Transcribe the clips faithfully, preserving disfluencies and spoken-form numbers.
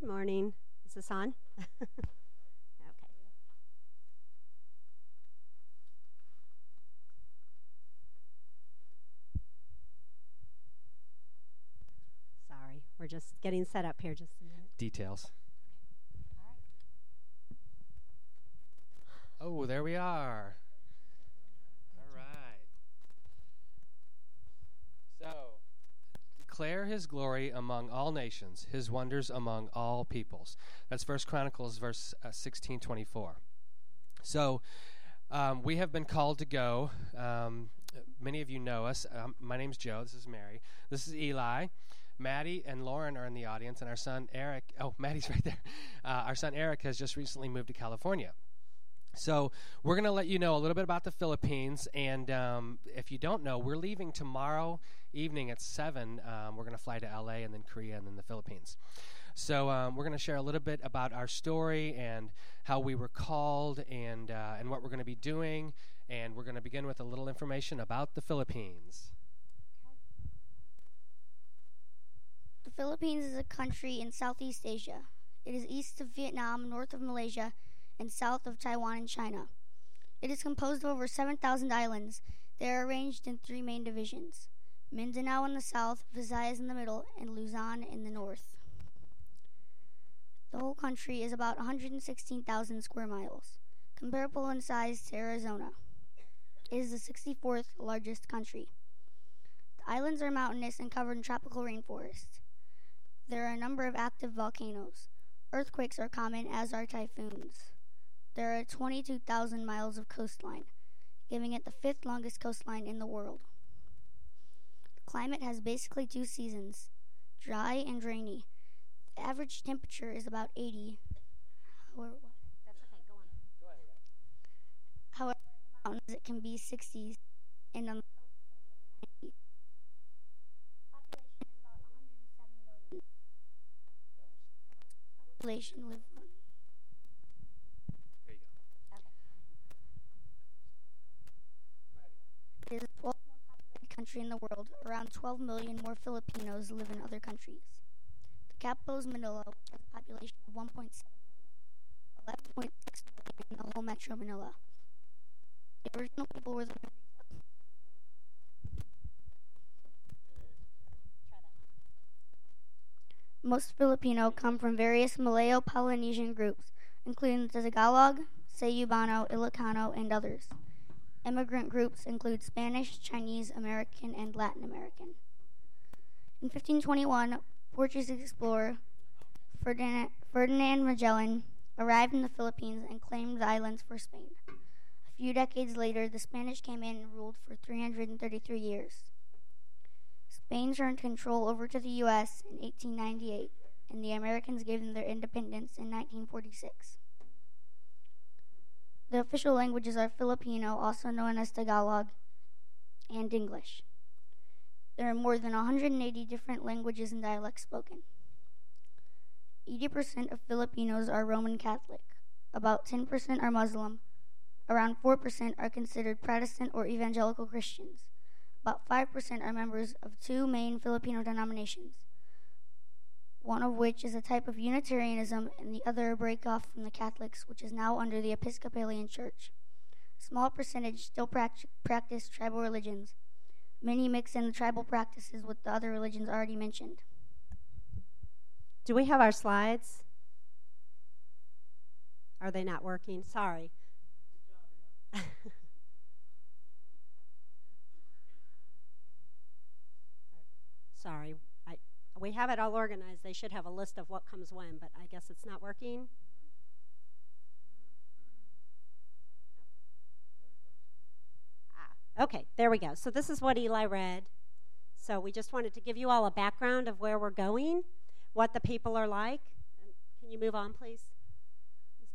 Good morning. Is this on? Okay. Sorry, we're just getting set up here. Just a minute. Details. All right. Oh, there we are. All right. So, declare his glory among all nations, his wonders among all peoples. That's First Chronicles, verse uh, sixteen twenty-four. So, um, we have been called to go. Um, many of you know us. Um, my name's Joe. This is Mary. This is Eli. Maddie and Lauren are in the audience, and our son Eric. Oh, Maddie's right there. Uh, our son Eric has just recently moved to California. So we're going to let you know a little bit about the Philippines, and um, if you don't know, we're leaving tomorrow evening at seven. Um, we're going to fly to L A and then Korea and then the Philippines. So um, we're going to share a little bit about our story and how we were called and, uh, and what we're going to be doing, and we're going to begin with a little information about the Philippines. The Philippines is a country in Southeast Asia. It is east of Vietnam, north of Malaysia, and south of Taiwan and China. It is composed of over seven thousand islands. They are arranged in three main divisions: Mindanao in the south, Visayas in the middle, and Luzon in the north. The whole country is about one hundred sixteen thousand square miles, comparable in size to Arizona. It is the sixty-fourth largest country. The islands are mountainous and covered in tropical rainforest. There are a number of active volcanoes. Earthquakes are common, as are typhoons. There are twenty-two thousand miles of coastline, giving it the fifth longest coastline in the world. The climate has basically two seasons, dry and rainy. The average temperature is about eighty. However, what? That's okay. Go on. Go ahead. However, in the mountains it can be sixties, and on the coast it can be in the nineties. Population is about one hundred seven million. Population live on. There you go. It is the twelfth most populated country in the world. Around twelve million more Filipinos live in other countries. The capital is Manila, which has a population of one point seven million, eleven point six million in the whole metro Manila. The original people were the Try that one. Most Filipino come from various Malayo-Polynesian groups, including the Tagalog, Cebuano, Ilocano, and others. Immigrant groups include Spanish, Chinese, American, and Latin American. In fifteen twenty-one, Portuguese explorer Ferdinand, Ferdinand Magellan arrived in the Philippines and claimed the islands for Spain. A few decades later, the Spanish came in and ruled for three hundred thirty-three years. Spain turned control over to the U S in eighteen ninety-eight, and the Americans gave them their independence in nineteen forty-six. The official languages are Filipino, also known as Tagalog, and English. There are more than one hundred eighty different languages and dialects spoken. eighty percent of Filipinos are Roman Catholic. About ten percent are Muslim. Around four percent are considered Protestant or Evangelical Christians. About five percent are members of two main Filipino denominations, one of which is a type of Unitarianism and the other a break-off from the Catholics, which is now under the Episcopalian Church. A small percentage still pract- practice tribal religions. Many mix in the tribal practices with the other religions already mentioned. Do we have our slides? Are they not working? Sorry. Sorry. I, we have it all organized. They should have a list of what comes when, but I guess it's not working. Ah, okay, there we go. So this is what Eli read. So we just wanted to give you all a background of where we're going, what the people are like. Can you move on, please? Is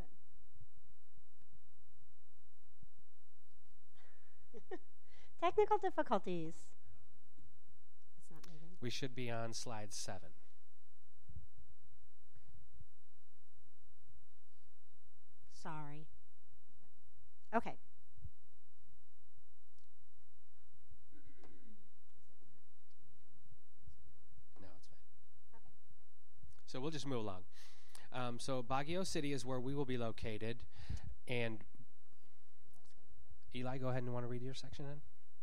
that technical difficulties. It's not moving. We should be on slide seven. Sorry. Okay. No, it's fine. Okay. So we'll just move along. Um, so Baguio City is where we will be located. And Eli, go ahead and want to read your section then?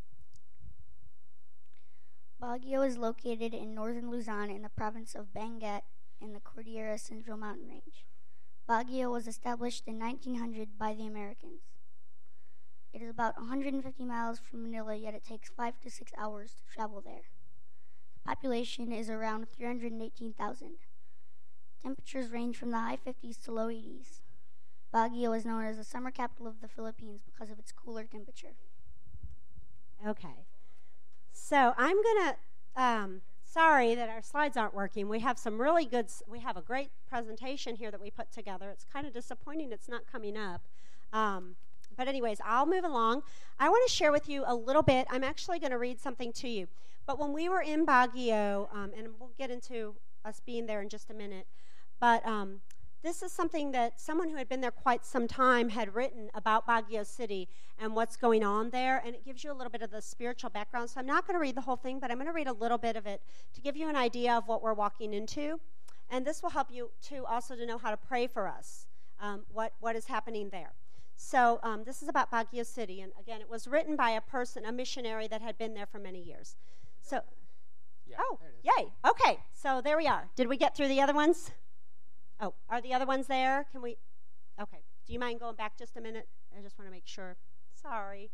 Baguio is located in northern Luzon in the province of Benguet in the Cordillera Central Mountain Range. Baguio was established in nineteen hundred by the Americans. It is about one hundred fifty miles from Manila, yet it takes five to six hours to travel there. The population is around three hundred eighteen thousand. Temperatures range from the high fifties to low eighties. Baguio is known as the summer capital of the Philippines because of its cooler temperature. Okay. So I'm going to, um, sorry that our slides aren't working. We have some really good, we have a great presentation here that we put together. It's kind of disappointing it's not coming up. Um, but anyways, I'll move along. I want to share with you a little bit. I'm actually going to read something to you. But when we were in Baguio, um, and we'll get into us being there in just a minute, but um, this is something that someone who had been there quite some time had written about Baguio City and what's going on there, and it gives you a little bit of the spiritual background. So I'm not going to read the whole thing, but I'm going to read a little bit of it to give you an idea of what we're walking into. And this will help you, too, also to know how to pray for us, um, what, what is happening there. So um, this is about Baguio City, and again, it was written by a person, a missionary that had been there for many years. So, Yeah, oh, there it is. yay. Okay, so there we are. Did we get through the other ones? Oh, are the other ones there? Can we? Okay. Do you mind going back just a minute? I just want to make sure. Sorry.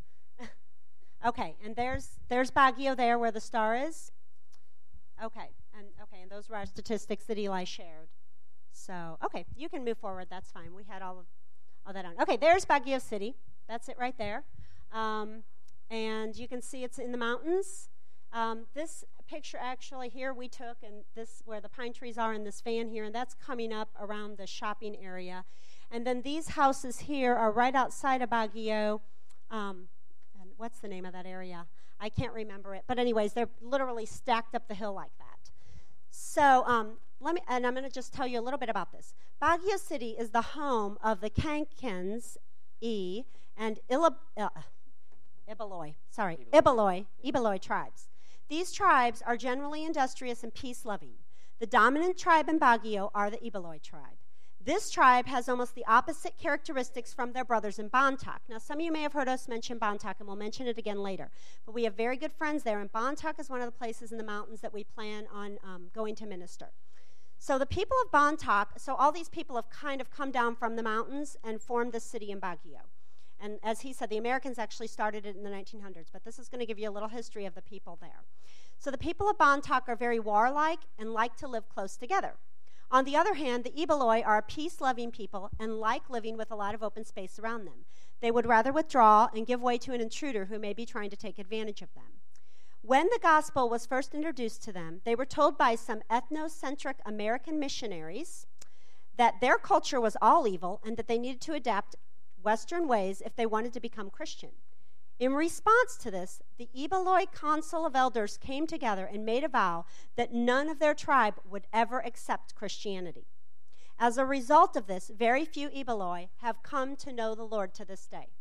Okay, and there's there's Baguio there where the star is. Okay, and okay, and those were our statistics that Eli shared. So, okay, you can move forward. That's fine. We had all of all that on. Okay, there's Baguio City. That's it right there. Um, and you can see it's in the mountains. Um, this picture actually here we took, and this where the pine trees are in this van here, and that's coming up around the shopping area. And then these houses here are right outside of Baguio. Um, and what's the name of that area? I can't remember it. But anyways, they're literally stacked up the hill like that. So um, let me, and I'm going to just tell you a little bit about this. Baguio City is the home of the Kankans, E, and Ila, uh, Ibaloi, sorry, Ibaloi, Ibaloi tribes. These tribes are generally industrious and peace-loving. The dominant tribe in Baguio are the Ibaloi tribe. This tribe has almost the opposite characteristics from their brothers in Bontoc. Now, some of you may have heard us mention Bontoc, and we'll mention it again later. But we have very good friends there, and Bontoc is one of the places in the mountains that we plan on um, going to minister. So the people of Bontoc, so all these people have kind of come down from the mountains and formed this city in Baguio. And as he said, the Americans actually started it in the nineteen hundreds, but this is going to give you a little history of the people there. So the people of Bontoc are very warlike and like to live close together. On the other hand, the Ibaloi are a peace-loving people and like living with a lot of open space around them. They would rather withdraw and give way to an intruder who may be trying to take advantage of them. When the gospel was first introduced to them, they were told by some ethnocentric American missionaries that their culture was all evil and that they needed to adapt Western ways if they wanted to become Christian. In response to this, the Ibaloi Council of Elders came together and made a vow that none of their tribe would ever accept Christianity. As a result of this, very few Ibaloi have come to know the Lord to this day.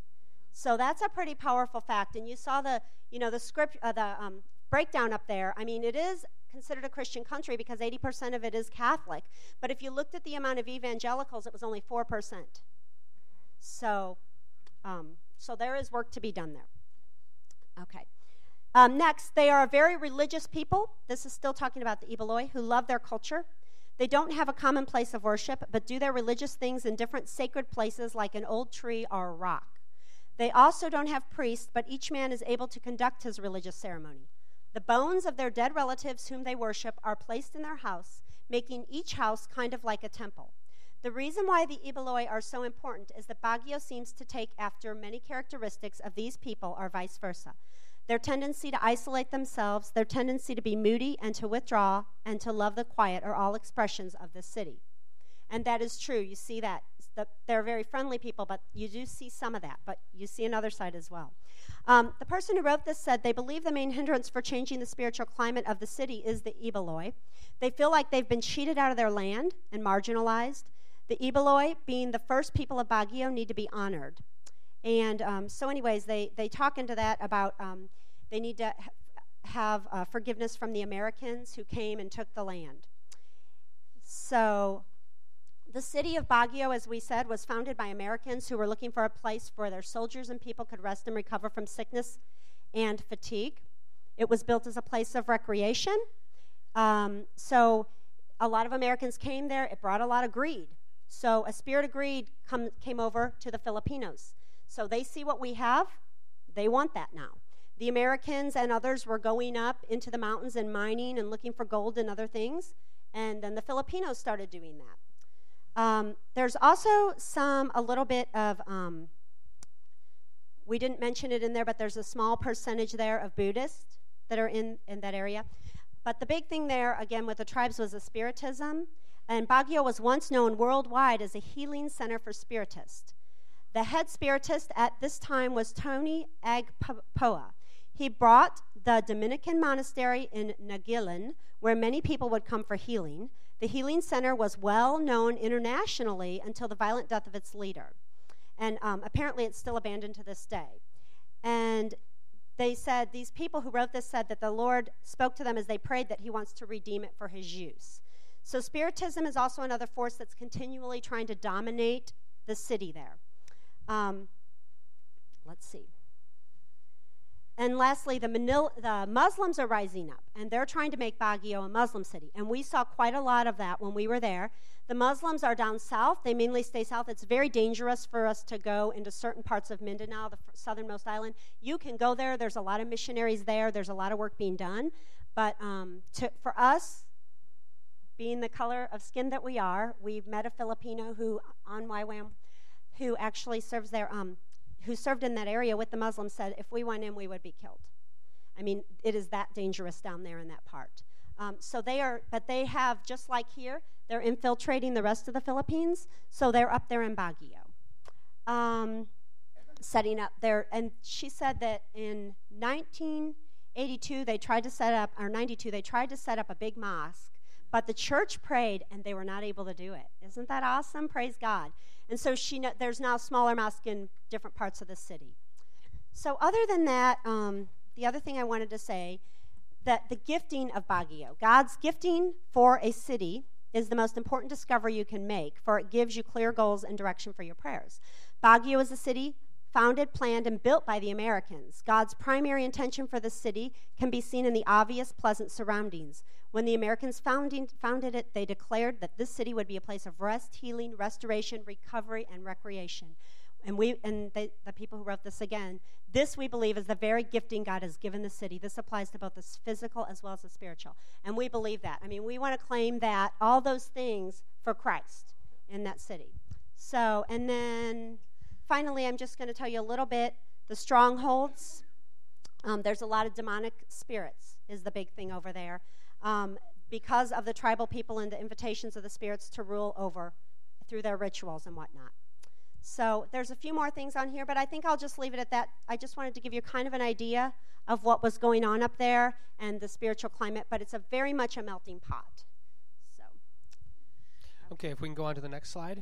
So that's a pretty powerful fact. And you saw the, you know, the script, uh, the um, breakdown up there. I mean, it is considered a Christian country because eighty percent of it is Catholic. But if you looked at the amount of evangelicals, it was only four percent. So, um, so there is work to be done there. Okay. Um, next, they are a very religious people. This is still talking about the Ibaloi, who love their culture. They don't have a common place of worship, but do their religious things in different sacred places like an old tree or a rock. They also don't have priests, but each man is able to conduct his religious ceremony. The bones of their dead relatives whom they worship are placed in their house, making each house kind of like a temple. The reason why the Ibaloi are so important is that Baguio seems to take after many characteristics of these people or vice versa. Their tendency to isolate themselves, their tendency to be moody and to withdraw, and to love the quiet are all expressions of this city. And that is true. You see that. They're very friendly people, but you do see some of that, but you see another side as well. Um, the person who wrote this said they believe the main hindrance for changing the spiritual climate of the city is the Ibaloi. They feel like they've been cheated out of their land and marginalized. The Ibaloi, being the first people of Baguio, need to be honored. And um, so anyways, they, they talk into that about um, they need to ha- have uh, forgiveness from the Americans who came and took the land. So The city of Baguio, as we said, was founded by Americans who were looking for a place where their soldiers and people could rest and recover from sickness and fatigue. It was built as a place of recreation. Um, so a lot of Americans came there. It brought a lot of greed. So a spirit of greed come, came over to the Filipinos. So they see what we have. They want that now. The Americans and others were going up into the mountains and mining and looking for gold and other things. And then the Filipinos started doing that. Um, there's also some, a little bit of, um, we didn't mention it in there, but there's a small percentage there of Buddhists that are in, in that area. But the big thing there, again, with the tribes was the Spiritism. And Baguio was once known worldwide as a healing center for Spiritists. The head Spiritist at this time was Tony Agpoa. He brought the Dominican monastery in Naguilan, where many people would come for healing. The healing center was well known internationally until the violent death of its leader. And um, apparently it's still abandoned to this day. And they said, these people who wrote this said that the Lord spoke to them as they prayed that he wants to redeem it for his use. So Spiritism is also another force that's continually trying to dominate the city there. Um, let's see. And lastly, the, Manil- the Muslims are rising up, and they're trying to make Baguio a Muslim city. And we saw quite a lot of that when we were there. The Muslims are down south. They mainly stay south. It's very dangerous for us to go into certain parts of Mindanao, the southernmost island. You can go there. There's a lot of missionaries there. There's a lot of work being done. But um, to, for us, being the color of skin that we are, we've met a Filipino who, on Y WAM, who actually serves there. Um, who served in that area with the Muslims, said if we went in, we would be killed. I mean, it is that dangerous down there in that part. Um, so they are, but they have, just like here, they're infiltrating the rest of the Philippines, so they're up there in Baguio. Um, setting up there, and she said that in nineteen eighty-two, they tried to set up, or ninety-two, they tried to set up a big mosque, but the church prayed, and they were not able to do it. Isn't that awesome? Praise God. And so she kn- there's now smaller mosques in different parts of the city. So other than that, um, the other thing I wanted to say, that the gifting of Baguio, God's gifting for a city is the most important discovery you can make, for it gives you clear goals and direction for your prayers. Baguio is a city founded, planned, and built by the Americans. God's primary intention for the city can be seen in the obvious, pleasant surroundings. When the Americans founding, founded it, they declared that this city would be a place of rest, healing, restoration, recovery, and recreation. And we, and they, the people who wrote this again, this we believe is the very gifting God has given the city. This applies to both the physical as well as the spiritual. And we believe that. I mean, we want to claim that, all those things for Christ in that city. So, and then finally, I'm just going to tell you a little bit, the strongholds. Um, there's a lot of demonic spirits is the big thing over there. Um, because of the tribal people and the invitations of the spirits to rule over through their rituals and whatnot. So there's a few more things on here, but I think I'll just leave it at that. I just wanted to give you kind of an idea of what was going on up there and the spiritual climate, but it's a very much a melting pot. So. Okay, if we can go on to the next slide.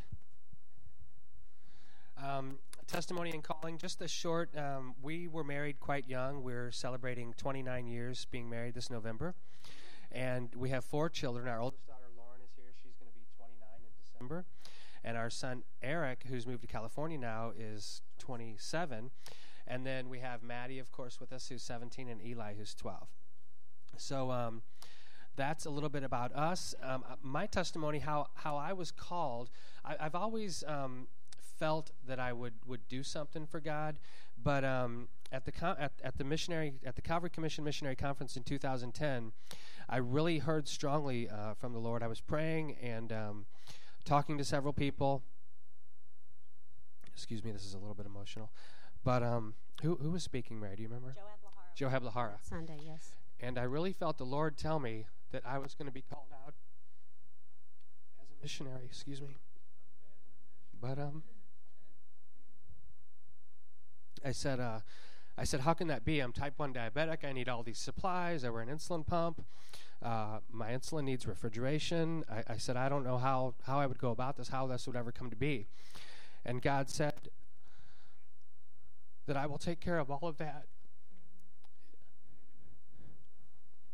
Um, testimony and calling, just a short, um, we were married quite young. We're celebrating twenty-nine years being married this November. And we have four children. Our oldest daughter, Lauren, is here. She's going to be twenty-nine in December. And our son, Eric, who's moved to California now, is twenty-seven. And then we have Maddie, of course, with us, who's seventeen, and Eli, who's twelve. So um, that's a little bit about us. Um, my testimony, how, how I was called, I, I've always um, felt that I would, would do something for God. But um, at the com- at, at the missionary at the Calvary Commission Missionary Conference in two thousand ten, I really heard strongly uh, from the Lord. I was praying and um, talking to several people. Excuse me, this is a little bit emotional. But um, who who was speaking, Mary? Do you remember? Joab Lahara. Joab Lahara. Sunday, yes. And I really felt the Lord tell me that I was going to be called out as a missionary. Excuse me. But um, I said, uh, I said, how can that be? I'm type one diabetic. I need all these supplies. I wear an insulin pump. Uh, my insulin needs refrigeration. I, I said, I don't know how, how I would go about this, how this would ever come to be. And God said that I will take care of all of that.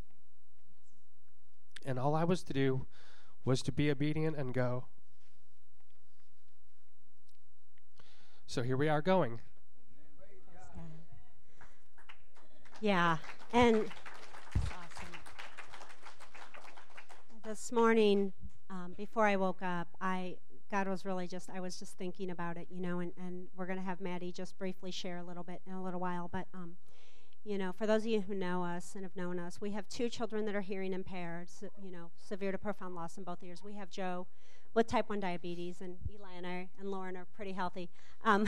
And all I was to do was to be obedient and go. So here we are going. Yeah, and awesome. This morning, um, before I woke up, I God was really just, I was just thinking about it, you know, and, and we're going to have Maddie just briefly share a little bit in a little while. But, um, you know, for those of you who know us and have known us, we have two children that are hearing impaired, so, you know, severe to profound loss in both ears. We have Joe with type one diabetes, and Eli and I and Lauren are pretty healthy. Um,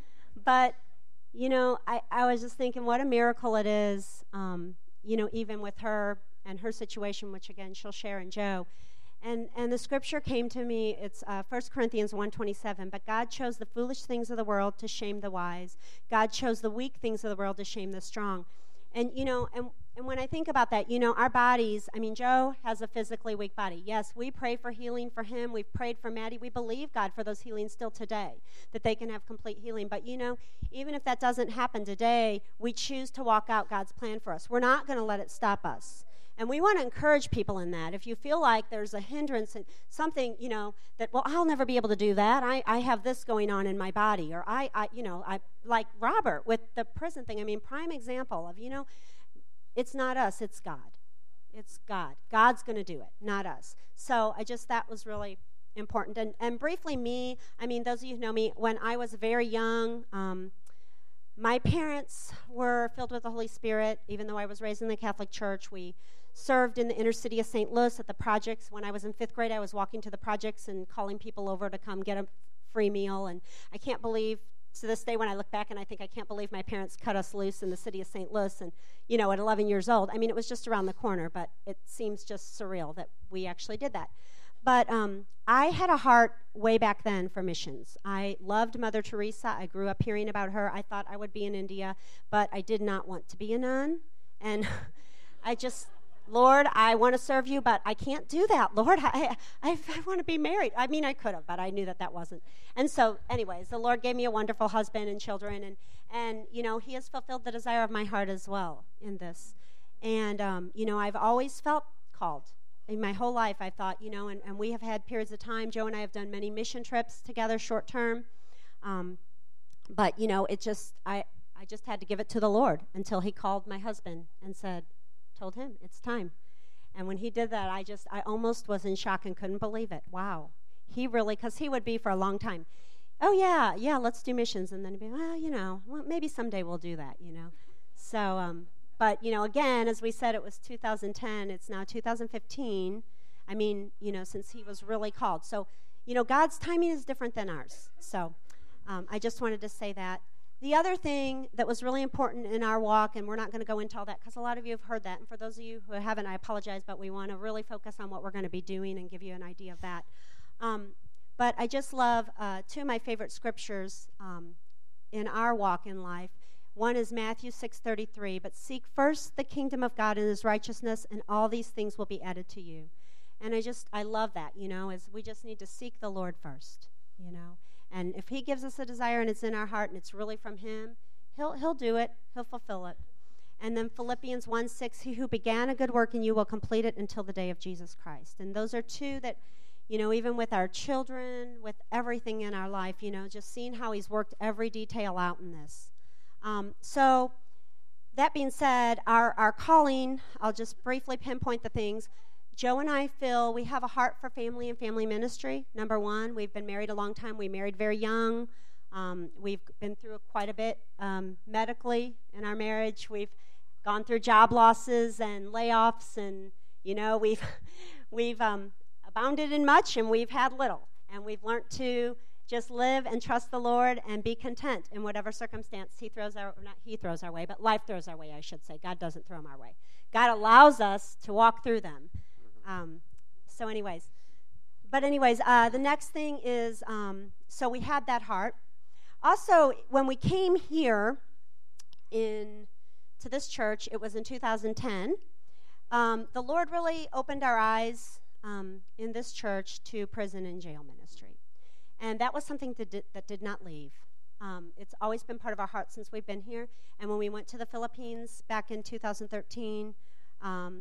but, you know, I, I was just thinking what a miracle it is, um, you know, even with her and her situation, which, again, she'll share, and Joe. And and the scripture came to me, it's uh, First Corinthians one twenty-seven, but God chose the foolish things of the world to shame the wise. God chose the weak things of the world to shame the strong. And, you know, and, and when I think about that, you know, our bodies, I mean, Joe has a physically weak body. Yes, we pray for healing for him. We've prayed for Maddie. We believe God for those healings still today, that they can have complete healing. But, you know, even if that doesn't happen today, we choose to walk out God's plan for us. We're not going to let it stop us. And we want to encourage people in that. If you feel like there's a hindrance in something, you know, that, well, I'll never be able to do that. I, I have this going on in my body. Or I, I, you know, I like Robert with the prison thing. I mean, prime example of, you know, it's not us, it's God. It's God. God's going to do it, not us. So I just, that was really important. And, and briefly me, I mean, those of you who know me, when I was very young, um, my parents were filled with the Holy Spirit. Even though I was raised in the Catholic Church, we served in the inner city of Saint Louis at the projects. When I was in fifth grade, I was walking to the projects and calling people over to come get a free meal. And I can't believe, to this day when I look back and I think, I can't believe my parents cut us loose in the city of Saint Louis. And, you know, at eleven years old, I mean, it was just around the corner, but it seems just surreal that we actually did that. But um, I had a heart way back then for missions. I loved Mother Teresa. I grew up hearing about her. I thought I would be in India, but I did not want to be a nun. And I just, Lord, I want to serve you, but I can't do that. Lord, I, I, I want to be married. I mean, I could have, but I knew that that wasn't. And so, anyways, the Lord gave me a wonderful husband and children, and, and you know, he has fulfilled the desire of my heart as well in this. And, um, you know, I've always felt called. In my whole life, I thought, you know, and, and we have had periods of time. Joe and I have done many mission trips together, short term. Um, but, you know, it just, I, I just had to give it to the Lord until he called my husband and said, told him, it's time. And when he did that, I just, I almost was in shock and couldn't believe it. Wow. He really, because he would be for a long time, oh, yeah, yeah, let's do missions. And then he'd be, well, you know, well, maybe someday we'll do that, you know. So, um, but, you know, again, as we said, it was two thousand ten. It's now two thousand fifteen. I mean, you know, since he was really called. So, you know, God's timing is different than ours. So um, I just wanted to say that. The other thing that was really important in our walk, and we're not going to go into all that because a lot of you have heard that, and for those of you who haven't, I apologize, but we want to really focus on what we're going to be doing and give you an idea of that. Um, but I just love uh, two of my favorite scriptures um, in our walk in life. One is Matthew six thirty-three, but seek first the kingdom of God and his righteousness, and all these things will be added to you. And I just, I love that, you know, is we just need to seek the Lord first, you know. And if he gives us a desire and it's in our heart and it's really from him, he'll he'll do it. He'll fulfill it. And then Philippians one six, he who began a good work in you will complete it until the day of Jesus Christ. And those are two that, you know, even with our children, with everything in our life, you know, just seeing how he's worked every detail out in this. Um, so that being said, our, our calling, I'll just briefly pinpoint the things. Joe and I feel we have a heart for family and family ministry. Number one, we've been married a long time. We married very young. Um, we've been through quite a bit um, medically in our marriage. We've gone through job losses and layoffs, and, you know, we've, we've um, abounded in much and we've had little. And we've learned to just live and trust the Lord and be content in whatever circumstance he throws our, not he throws our way, but life throws our way, I should say. God doesn't throw them our way. God allows us to walk through them. Um, so anyways, but anyways, uh, the next thing is, um, so we had that heart. Also, when we came here in to this church, it was in two thousand ten, um, the Lord really opened our eyes um, in this church to prison and jail ministry. And that was something that did, that did not leave. Um, it's always been part of our heart since we've been here. And when we went to the Philippines back in two thousand thirteen, um,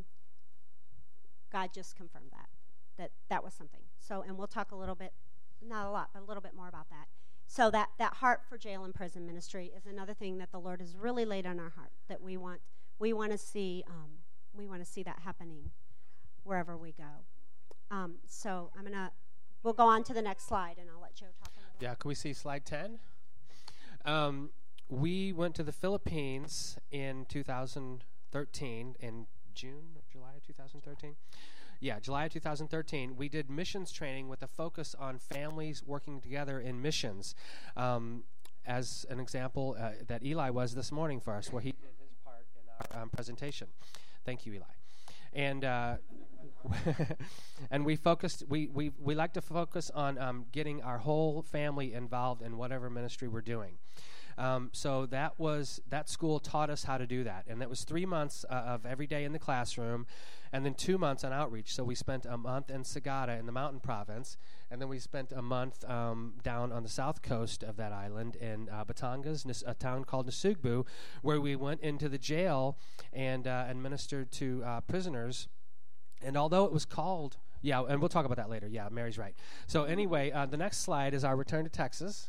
God just confirmed that, that that was something. So, and we'll talk a little bit, not a lot, but a little bit more about that. so that, that heart for jail and prison ministry is another thing that the Lord has really laid on our heart, that we want we want to see um, we want to see that happening wherever we go. Um, so I'm gonna we'll go on to the next slide, and I'll let Joe talk a little. Yeah, can we see slide ten? Um, we went to the Philippines in two thousand thirteen, in June or July of two thousand thirteen. Yeah, July of two thousand thirteen, we did missions training with a focus on families working together in missions. Um, as an example, uh, that Eli was this morning for us, where he did his part in our um, presentation. Thank you, Eli. And uh, and we focused. We we we like to focus on um, getting our whole family involved in whatever ministry we're doing. Um, so that was that school taught us how to do that, and that was three months uh, of every day in the classroom, and then two months on outreach. So we spent a month in Sagada in the mountain province, and then we spent a month um, down on the south coast of that island in uh, Batangas, Nis- a town called Nasugbu, where we went into the jail and uh, and ministered to uh, prisoners. And although it was called, yeah, and we'll talk about that later. Yeah, Mary's right. So anyway, uh, the next slide is our return to Texas.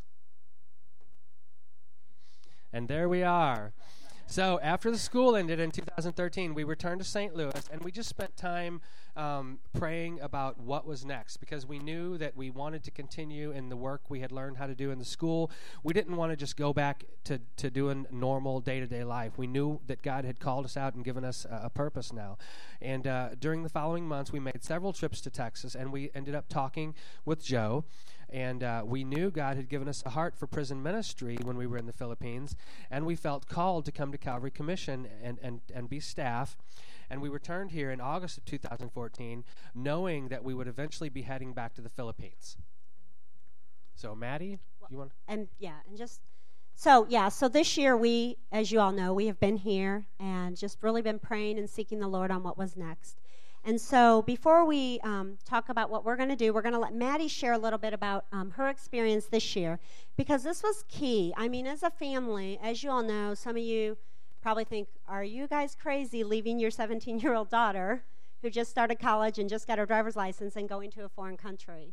And there we are. So after the school ended in two thousand thirteen, we returned to Saint Louis, and we just spent time um, praying about what was next, because we knew that we wanted to continue in the work we had learned how to do in the school. We didn't want to just go back to, to doing normal day-to-day life. We knew that God had called us out and given us a, a purpose now. And uh, during the following months, we made several trips to Texas, and we ended up talking with Joe. And uh, we knew God had given us a heart for prison ministry when we were in the Philippines, and we felt called to come to Calvary Commission and, and, and be staff. And we returned here in August of two thousand fourteen, knowing that we would eventually be heading back to the Philippines. So, Maddie, Well, you want? And yeah, and just so yeah, so this year we, as you all know, we have been here and just really been praying and seeking the Lord on what was next. And so before we um, talk about what we're going to do, we're going to let Maddie share a little bit about um, her experience this year, because this was key. I mean, as a family, as you all know, some of you probably think, are you guys crazy leaving your seventeen-year-old daughter who just started college and just got her driver's license and going to a foreign country?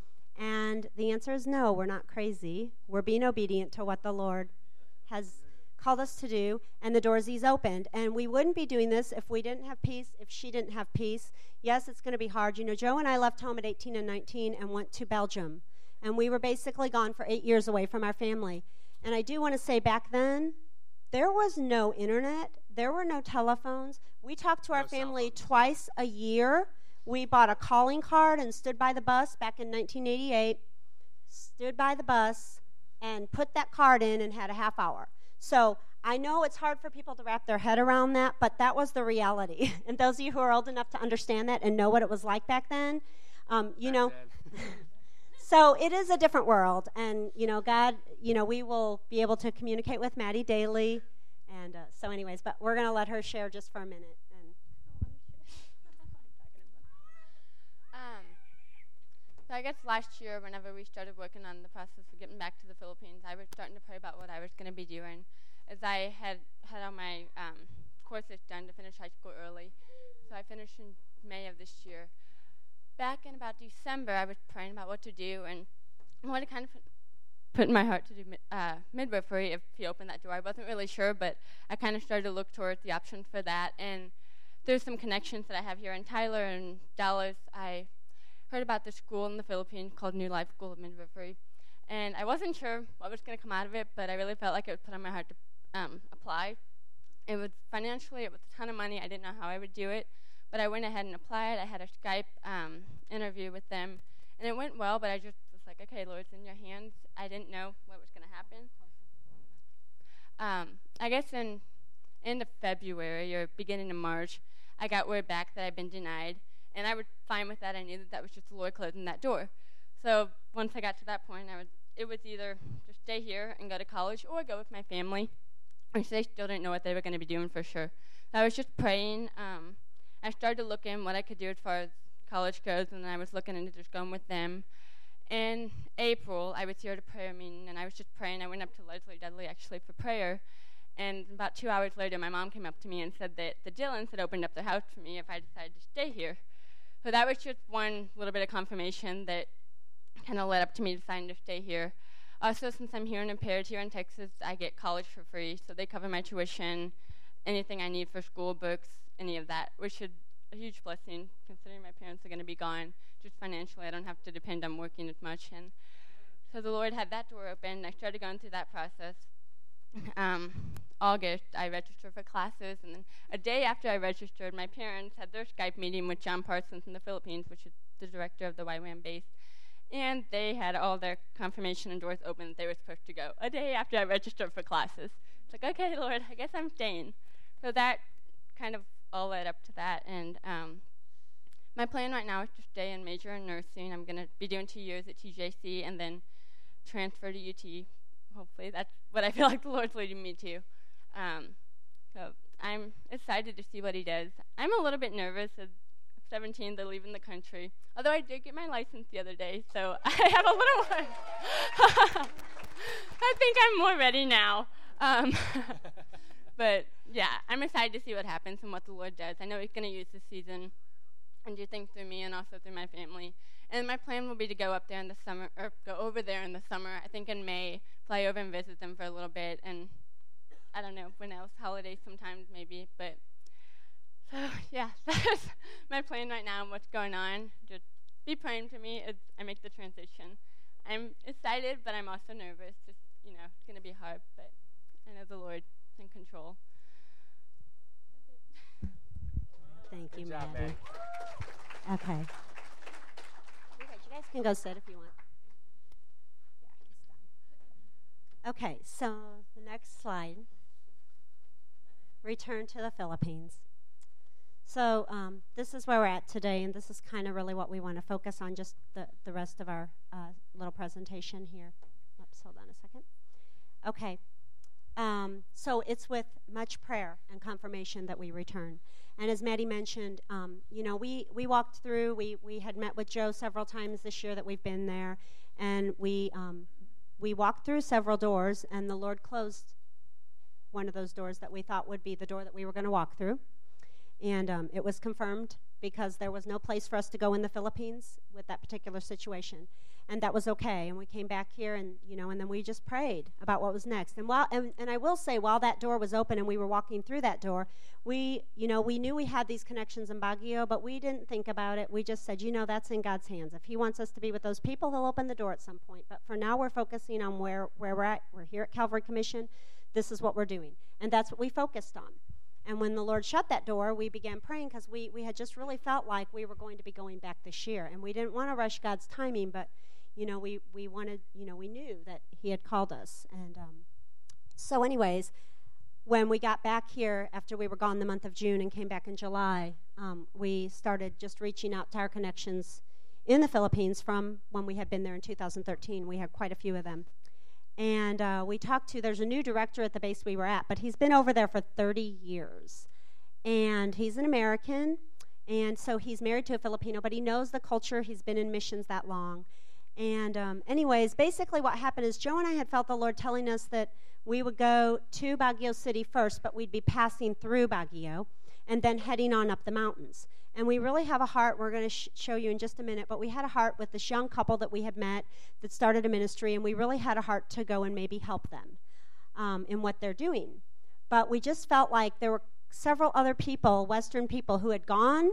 And the answer is no, we're not crazy. We're being obedient to what the Lord has called us to do, and the doors He's opened. And we wouldn't be doing this if we didn't have peace, if she didn't have peace. Yes, it's going to be hard. You know, Joe and I left home at eighteen and nineteen and went to Belgium. And we were basically gone for eight years away from our family. And I do want to say, back then, there was no internet. There were no telephones. We talked to our No family cell phones. twice a year. We bought a calling card and stood by the bus back in nineteen eighty-eight, stood by the bus and put that card in and had a half hour. So I know it's hard for people to wrap their head around that, but that was the reality. And those of you who are old enough to understand that and know what it was like back then, um, you Back know, then. so it is a different world. And, you know, God, you know, we will be able to communicate with Maddie daily. And uh, so anyways, but we're going to let her share just for a minute. And Um, so I guess last year, whenever we started working on the process of getting back to the Philippines, I was starting to pray about what I was going to be doing, as I had had all my um, courses done to finish high school early. So I finished in May of this year. Back in about December, I was praying about what to do, and I wanted to kind of put, put in my heart to do mi- uh, midwifery if He opened that door. I wasn't really sure, but I kind of started to look towards the options for that. And there's some connections that I have here in Tyler and Dallas. I heard about the school in the Philippines called New Life School of Midwifery, and I wasn't sure what was going to come out of it, but I really felt like it was put on my heart to um, apply. It was financially, it was a ton of money. I didn't know how I would do it, but I went ahead and applied. I had a Skype um, interview with them, and it went well, but I just was like, okay, Lord, it's in your hands. I didn't know what was going to happen. Um, I guess in end of February or beginning of March, I got word back that I'd been denied. And I was fine with that. I knew that that was just the Lord closing that door. So once I got to that point, I would, it was either just stay here and go to college or go with my family, which they still didn't know what they were going to be doing for sure. So I was just praying. Um, I started to look in what I could do as far as college goes, and then I was looking into just going with them. In April, I was here at a prayer meeting, and I was just praying. I went up to Leslie Dudley, actually, for prayer. And about two hours later, my mom came up to me and said that the Dillons had opened up their house for me if I decided to stay here. So that was just one little bit of confirmation that kind of led up to me deciding to stay here. Also, since I'm here and impaired here in Texas, I get college for free, so they cover my tuition, anything I need for school, books, any of that, which is a huge blessing considering my parents are going to be gone. Just financially, I don't have to depend on working as much. And so the Lord had that door open. I started going through that process. Um, August, I registered for classes, and then a day after I registered, my parents had their Skype meeting with John Parsons in the Philippines, which is the director of the Y WAM base, and they had all their confirmation and doors open that they were supposed to go a day after I registered for classes. It's like, okay, Lord, I guess I'm staying. So that kind of all led up to that, and um, my plan right now is to stay and major in nursing. I'm going to be doing two years at T J C and then transfer to U T. Hopefully, that's what I feel like the Lord's leading me to. Um, so I'm excited to see what He does. I'm a little bit nervous. At seventeen, they're leaving the country. Although I did get my license the other day, so I have a little more. I think I'm more ready now. Um, but yeah, I'm excited to see what happens and what the Lord does. I know He's going to use this season and do things through me and also through my family. And my plan will be to go up there in the summer, or go over there in the summer, I think in May, fly over and visit them for a little bit, and I don't know, when else, holidays sometimes maybe, but, so, yeah, that's my plan right now and what's going on. Just be praying for me as I make the transition. I'm excited, but I'm also nervous. Just, you know, it's going to be hard, but I know the Lord's in control. Thank you, Good job, Maddie. Maddie. Okay. You guys can go sit if you want. Yeah, he's done. Okay, so the next slide. Return to the Philippines. So um, this is where we're at today, and this is kind of really what we want to focus on, just the, the rest of our uh, little presentation here. Oops, hold on a second. Okay. Um, so it's with much prayer and confirmation that we return. And as Maddie mentioned, um, you know, we, we walked through, we, we had met with Joe several times this year that we've been there, and we um, we walked through several doors, and the Lord closed one of those doors that we thought would be the door that we were going to walk through. And um, it was confirmed because there was no place for us to go in the Philippines with that particular situation. And that was okay. And we came back here, and you know, and then we just prayed about what was next. And while and, and I will say, while that door was open and we were walking through that door, we, you know, we knew we had these connections in Baguio, but we didn't think about it. We just said, you know, that's in God's hands. If He wants us to be with those people, He'll open the door at some point. But for now, we're focusing on where where we're at. We're here at Calvary Commission. This is what we're doing, and that's what we focused on. And when the Lord shut that door, we began praying because we we had just really felt like we were going to be going back this year, and we didn't want to rush God's timing, but you know, we, we wanted, you know, we knew that He had called us. And um, so anyways, when we got back here after we were gone the month of June and came back in July, um, we started just reaching out to our connections in the Philippines from when we had been there in two thousand thirteen. We had quite a few of them. And uh, we talked to, there's a new director at the base we were at, but he's been over there for thirty years. And he's an American, and so he's married to a Filipino, but he knows the culture. He's been in missions that long. And um, anyways, basically what happened is Joe and I had felt the Lord telling us that we would go to Baguio City first, but we'd be passing through Baguio and then heading on up the mountains. And we really have a heart, we're going to sh- show you in just a minute, but we had a heart with this young couple that we had met that started a ministry, and we really had a heart to go and maybe help them um, in what they're doing. But we just felt like there were several other people, Western people, who had gone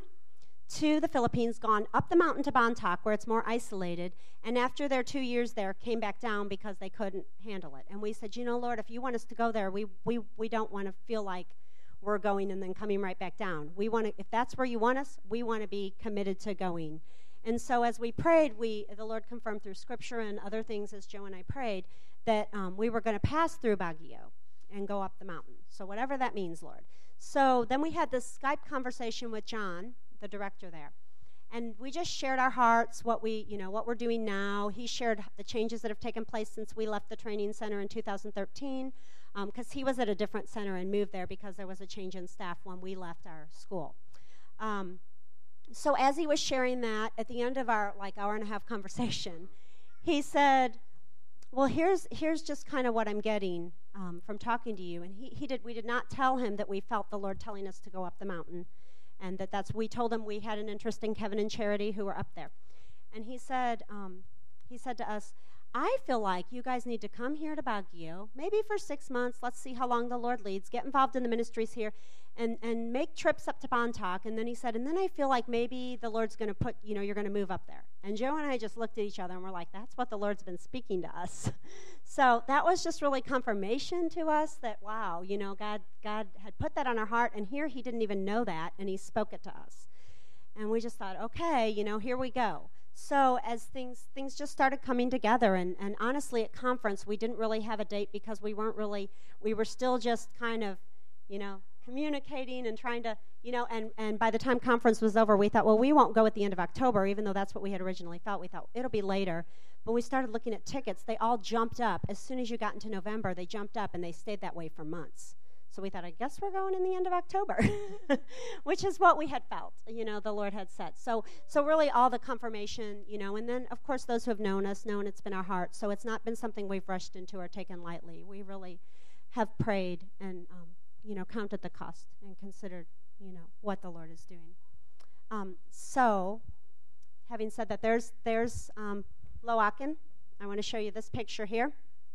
to the Philippines, gone up the mountain to Bontoc, where it's more isolated, and after their two years there, came back down because they couldn't handle it. And we said, you know, Lord, if you want us to go there, we we, we don't want to feel like we're going and then coming right back down. We want to, if that's where you want us, we want to be committed to going. And so as we prayed, we the Lord confirmed through Scripture and other things as Joe and I prayed that um, we were going to pass through Baguio and go up the mountain. So whatever that means, Lord. So then we had this Skype conversation with John, the director there. And we just shared our hearts, what we, you know, what we're doing now. He shared the changes that have taken place since we left the training center in two thousand thirteen, because um, he was at a different center and moved there because there was a change in staff when we left our school. Um, so as he was sharing that, at the end of our like hour and a half conversation, he said, "Well, here's here's just kind of what I'm getting um, from talking to you." And he he did we did not tell him that we felt the Lord telling us to go up the mountain. And that that's, we told him we had an interest in Kevin and Charity who were up there. And he said, um, he said to us, I feel like you guys need to come here to Baguio, maybe for six months. Let's see how long the Lord leads. Get involved in the ministries here and, and make trips up to Bontoc. And then he said, and then I feel like maybe the Lord's going to put, you know, you're going to move up there. And Joe and I just looked at each other and we're like, that's what the Lord's been speaking to us. So that was just really confirmation to us that, wow, you know, God, God had put that on our heart. And here he didn't even know that, and he spoke it to us. And we just thought, okay, you know, here we go. So as things things just started coming together, and, and honestly at conference we didn't really have a date because we weren't really, we were still just kind of, you know, communicating and trying to, you know, and, and by the time conference was over we thought, well, we won't go at the end of October, even though that's what we had originally felt. We thought it'll be later. But we started looking at tickets. They all jumped up. As soon as you got into November, they jumped up, and they stayed that way for months. So we thought, I guess we're going in the end of October, which is what we had felt, you know, the Lord had said. So so really all the confirmation, you know, and then, of course, those who have known us, known it's been our heart. So it's not been something we've rushed into or taken lightly. We really have prayed and, um, you know, counted the cost and considered, you know, what the Lord is doing. Um, so having said that, there's, there's um, Loakan. I want to show you this picture here.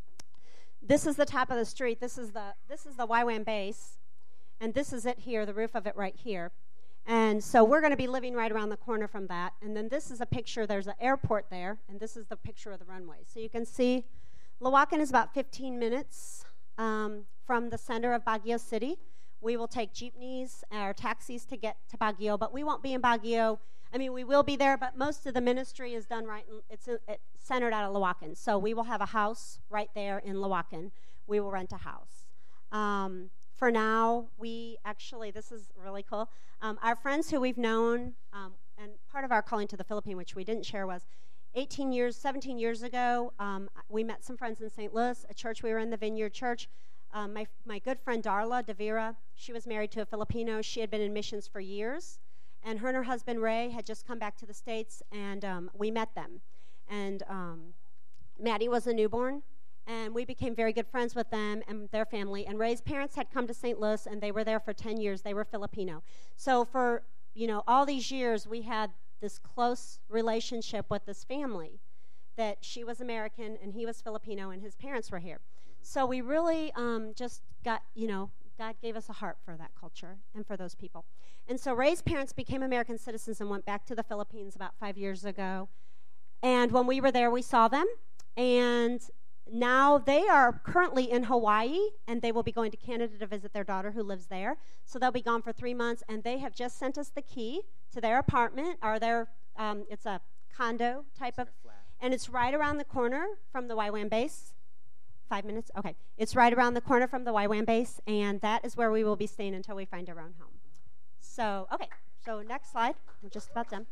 This is the top of the street. This is the this is the Y WAM base, and this is it here, the roof of it right here. And so we're going to be living right around the corner from that. And then this is a picture. There's an airport there, and this is the picture of the runway. So you can see Loakan is about fifteen minutes um, from the center of Baguio City. We will take jeepneys or taxis to get to Baguio, but we won't be in Baguio. I mean, we will be there, but most of the ministry is done right. In, it's, a, it's centered out of Loakan. So we will have a house right there in Loakan. We will rent a house. Um, for now, we actually, this is really cool. Um, our friends who we've known, um, and part of our calling to the Philippines, which we didn't share, was eighteen years, seventeen years ago, um, we met some friends in Saint Louis, a church we were in, the Vineyard Church. Um, my, my good friend Darla Davira, she was married to a Filipino. She had been in missions for years. And her and her husband, Ray, had just come back to the States, and um, we met them. And um, Maddie was a newborn, and we became very good friends with them and their family. And Ray's parents had come to Saint Louis, and they were there for ten years. They were Filipino. So for, you know, all these years, we had this close relationship with this family, that she was American, and he was Filipino, and his parents were here. So we really um, just got, you know, God gave us a heart for that culture and for those people. And so Ray's parents became American citizens and went back to the Philippines about five years ago. And when we were there, we saw them. And now they are currently in Hawaii, and they will be going to Canada to visit their daughter who lives there. So they'll be gone for three months, and they have just sent us the key to their apartment, or their, um, it's a condo type of, and it's right around the corner from the Y WAM base. Five minutes? Okay. It's right around the corner from the Y WAM base, and that is where we will be staying until we find our own home. So, okay. So next slide. We're just about done.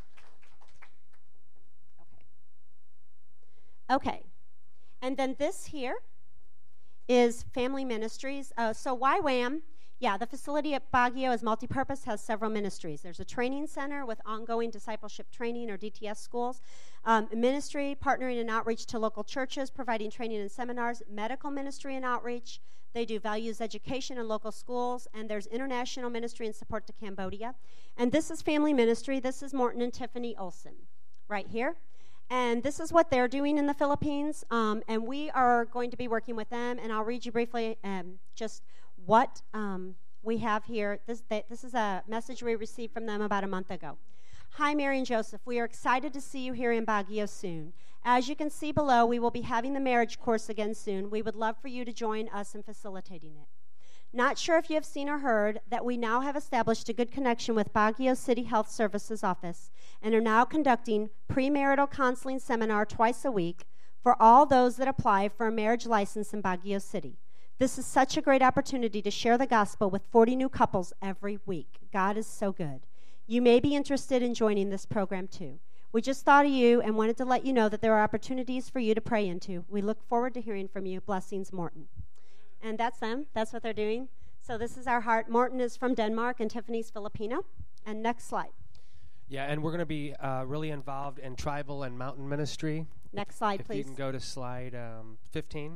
Okay. Okay. And then this here is Family Ministries. Uh, so Y WAM, yeah, the facility at Baguio is multipurpose, has several ministries. There's a training center with ongoing discipleship training, or D T S schools. Um, ministry, partnering and outreach to local churches, providing training and seminars, medical ministry and outreach. They do values education in local schools, and there's international ministry and support to Cambodia. And this is Family Ministry. This is Morton and Tiffany Olson right here. And this is what they're doing in the Philippines. Um, and we are going to be working with them, and I'll read you briefly um, just what um, we have here. This, they, this is a message we received from them about a month ago. Hi, Mary and Joseph. We are excited to see you here in Baguio soon. As you can see below, we will be having the marriage course again soon. We would love for you to join us in facilitating it. Not sure if you have seen or heard that we now have established a good connection with Baguio City Health Services Office and are now conducting premarital counseling seminar twice a week for all those that apply for a marriage license in Baguio City. This is such a great opportunity to share the gospel with forty new couples every week. God is so good. You may be interested in joining this program too. We just thought of you and wanted to let you know that there are opportunities for you to pray into. We look forward to hearing from you. Blessings, Morton. And that's them. That's what they're doing. So this is our heart. Morton is from Denmark, and Tiffany's Filipino. And next slide. Yeah, and we're going to be uh, really involved in tribal and mountain ministry. Next slide, if please. You can go to slide um, fifteen.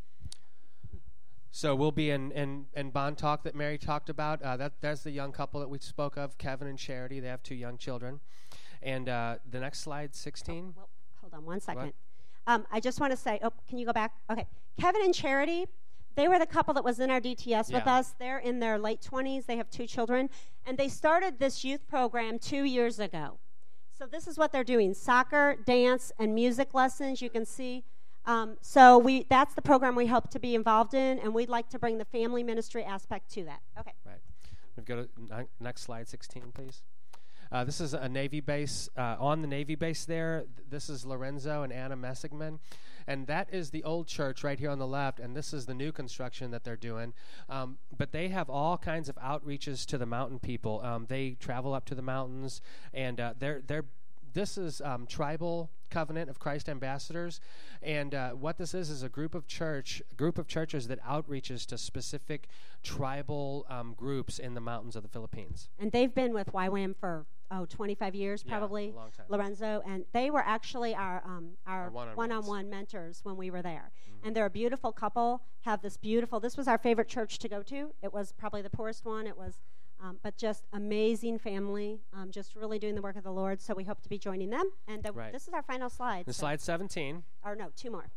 So we'll be in, in, in Bontoc that Mary talked about. Uh, that That's the young couple that we spoke of, Kevin and Charity. They have two young children. And uh, the next slide, sixteen. Oh, well, hold on one second. Um, I just want to say, oh, can you go back? Okay. Kevin and Charity, they were the couple that was in our D T S with Yeah. us. They're in their late twenties. They have two children. And they started this youth program two years ago. So this is what they're doing, soccer, dance, and music lessons. You can see. Um, so we that's the program we hope to be involved in, and we'd like to bring the family ministry aspect to that. Okay. Right. We've got a, n- next slide, sixteen, please. Uh, this is a Navy base. Uh, on the Navy base there, th- this is Lorenzo and Anna Messigman. And that is the old church right here on the left, and this is the new construction that they're doing. Um, but they have all kinds of outreaches to the mountain people. Um, they travel up to the mountains, and uh, they're they're this is um, Tribal Covenant of Christ Ambassadors, and uh, what this is is a group of church, a group of churches that outreaches to specific tribal um, groups in the mountains of the Philippines. And they've been with Y WAM for, oh, twenty-five years Yeah, probably, a long time. Lorenzo, and they were actually our um, our Our one-on-ones. one-on-one mentors when we were there. Mm-hmm. And they're a beautiful couple, have this beautiful, this was our favorite church to go to. It was probably the poorest one. It was, um, but just amazing family, um, just really doing the work of the Lord. So we hope to be joining them. And the, Right. this is our final slide. And so- slide seventeen Or no, two more.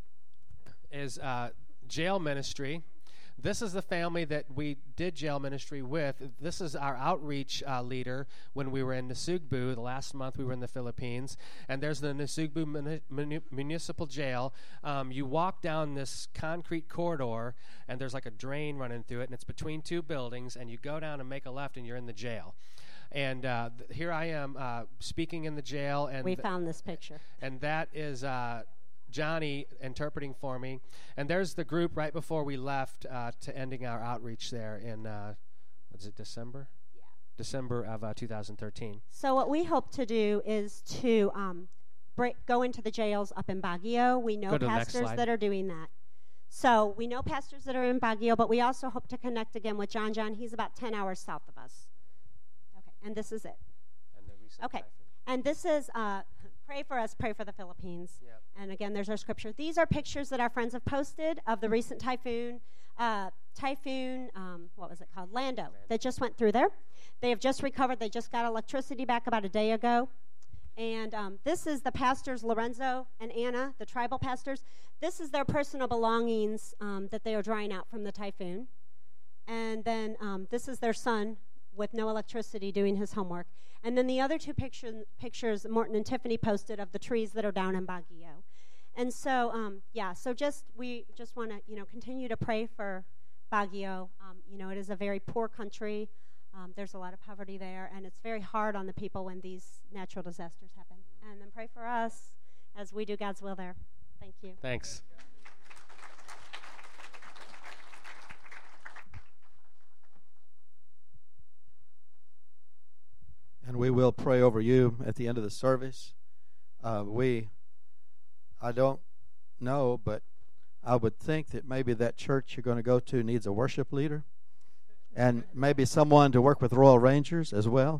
is uh, jail ministry. This is the family that we did jail ministry with. This is our outreach uh, leader when we were in Nasugbu. The last month we were in the Philippines. And there's the Nasugbu muni- muni- Municipal Jail. Um, you walk down this concrete corridor, and there's like a drain running through it, and it's between two buildings, and you go down and make a left, and you're in the jail. And uh, th- here I am uh, speaking in the jail. And We th- found this picture. and that is uh, Johnny interpreting for me. And there's the group right before we left uh, to ending our outreach there in, uh, was it December? Yeah. December of uh, two thousand thirteen. So what we hope to do is to um, break, go into the jails up in Baguio. We know Go to the next pastors slide. that are doing that. So we know pastors that are in Baguio, but we also hope to connect again with John John. He's about ten hours south of us. Okay, and this is it. And the recent Okay. typhoon. And this is, uh, pray for us, pray for the Philippines. Yep. And again, there's our scripture. These are pictures that our friends have posted of the recent typhoon, uh, typhoon, um, what was it called? Lando, that just went through there. They have just recovered. They just got electricity back about a day ago. And um, this is the pastors, Lorenzo and Anna, the tribal pastors. This is their personal belongings um, that they are drying out from the typhoon. And then um, this is their son with no electricity doing his homework. And then the other two picture, pictures Morton and Tiffany posted of the trees that are down in Baguio. And so, um, yeah, so just we just want to, you know, continue to pray for Baguio. Um, you know, it is a very poor country. Um, there's a lot of poverty there, and it's very hard on the people when these natural disasters happen. And then pray for us as we do God's will there. Thank you. Thanks. And we will pray over you at the end of the service. Uh, we, I don't know, but I would think that maybe that church you're going to go to needs a worship leader and maybe someone to work with Royal Rangers as well.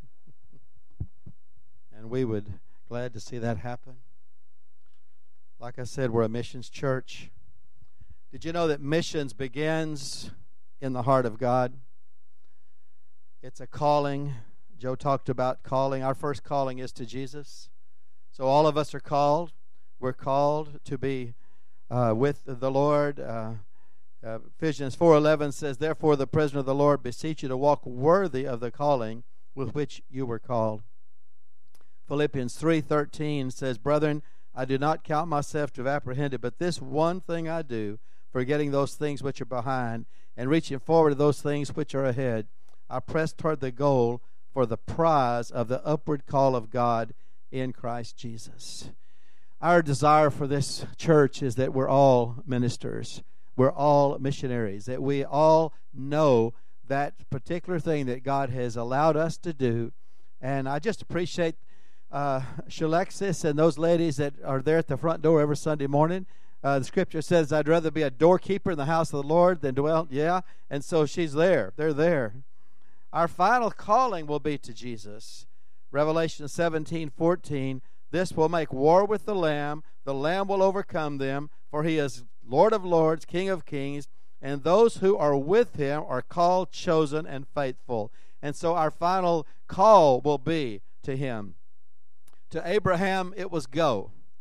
And we would glad to see that happen. Like I said, we're a missions church. Did you know that missions begins in the heart of God? It's a calling. Joe talked about calling. Our first calling is to Jesus. So all of us are called. We're called to be uh, with the Lord. Uh, uh, Ephesians four eleven says, "Therefore the prisoner of the Lord beseech you to walk worthy of the calling with which you were called." Philippians three thirteen says, "Brethren, I do not count myself to have apprehended, but this one thing I do, forgetting those things which are behind, and reaching forward to those things which are ahead, I press toward the goal for the prize of the upward call of God in Christ Jesus." Our desire for this church is that we're all ministers. We're all missionaries. That we all know that particular thing that God has allowed us to do. And I just appreciate uh, Shalexis and those ladies that are there at the front door every Sunday morning. Uh, the scripture says, "I'd rather be a doorkeeper in the house of the Lord than dwell." Yeah, and so she's there. They're there. Our final calling will be to Jesus. Revelation seventeen fourteen, "This will make war with the Lamb. The Lamb will overcome them, for he is Lord of lords, King of kings, and those who are with him are called, chosen, and faithful." And so our final call will be to him. To Abraham, it was go.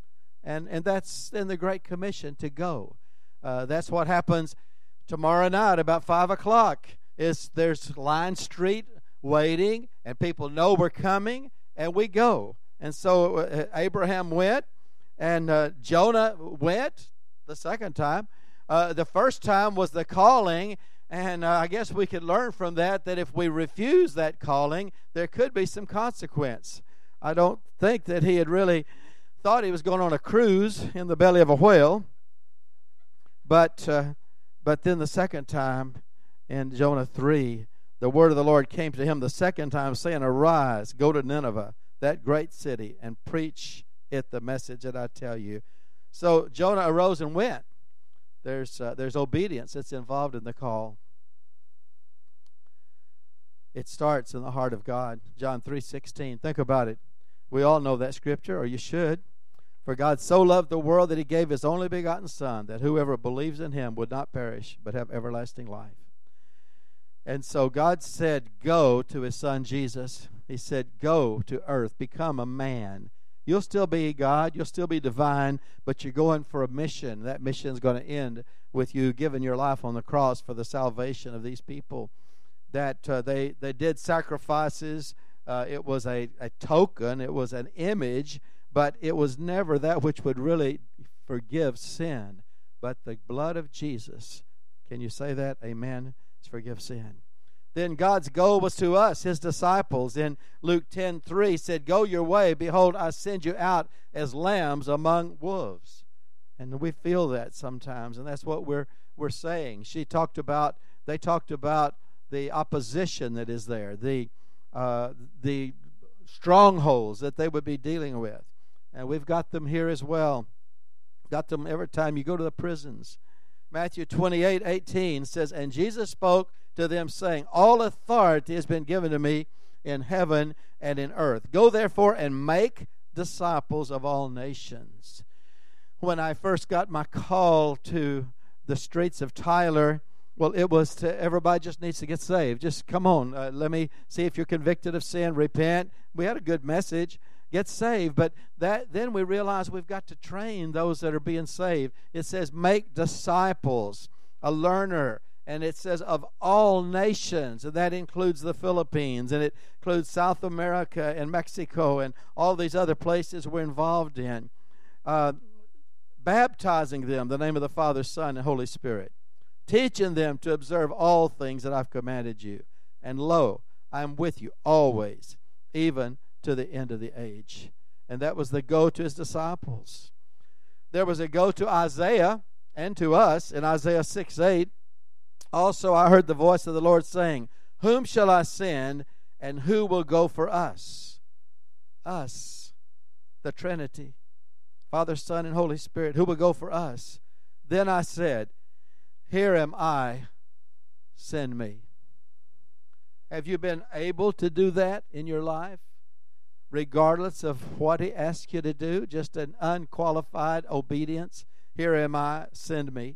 And and that's in the Great Commission, to go. Uh, that's what happens tomorrow night about five o'clock. Is there's Line Street waiting, and people know we're coming, and we go. And so uh, Abraham went, and uh, Jonah went the second time. Uh, the first time was the calling, and uh, I guess we could learn from that that if we refuse that calling, there could be some consequence. I don't think that he had really thought he was going on a cruise in the belly of a whale. But uh, but then the second time in Jonah three, the word of the Lord came to him the second time, saying, "Arise, go to Nineveh, that great city, and preach it the message that I tell you." So Jonah arose and went. There's uh, there's obedience that's involved in the call. It starts in the heart of God. John three sixteen. Think about it. We all know that scripture, or you should. For God so loved the world that he gave his only begotten Son, that whoever believes in him would not perish, but have everlasting life. And so God said, go to his Son Jesus. He said, go to earth, become a man. You'll still be God, you'll still be divine, but you're going for a mission. That mission is going to end with you giving your life on the cross for the salvation of these people. That uh, they, they did sacrifices. Uh, it was a, a token, it was an image, but it was never that which would really forgive sin. But the blood of Jesus, can you say that? Amen. It's forgive sin. Then God's goal was to us, his disciples. In Luke ten three said, go your way. Behold, I send you out as lambs among wolves. And we feel that sometimes, and that's what we're we're saying. She talked about, they talked about the opposition that is there, the uh, the strongholds that they would be dealing with. And we've got them here as well. Got them every time you go to the prisons. Matthew twenty-eight eighteen says, and Jesus spoke to them, saying, all authority has been given to me in heaven and in earth. Go therefore and make disciples of all nations. When I first got my call to the streets of Tyler, well, it was to everybody just needs to get saved. Just come on, uh, let me see if you're convicted of sin, repent. We had a good message, get saved. But that then we realized we've got to train those that are being saved. It says make disciples, a learner. And it says of all nations, and that includes the Philippines, and it includes South America and Mexico and all these other places we're involved in. Uh, baptizing them in the name of the Father, Son, and Holy Spirit. Teaching them to observe all things that I've commanded you. And lo, I am with you always, even to the end of the age. And that was the go to his disciples. There was a go to Isaiah and to us in Isaiah six eight. Also I heard the voice of the Lord saying, whom shall I send, and who will go for us? Us, the Trinity, Father, Son, and Holy Spirit. Who will go for us? Then I said, here am I, send me. Have you been able to do that in your life? Regardless of what he asks you to do, just an unqualified obedience. Here am I, send me.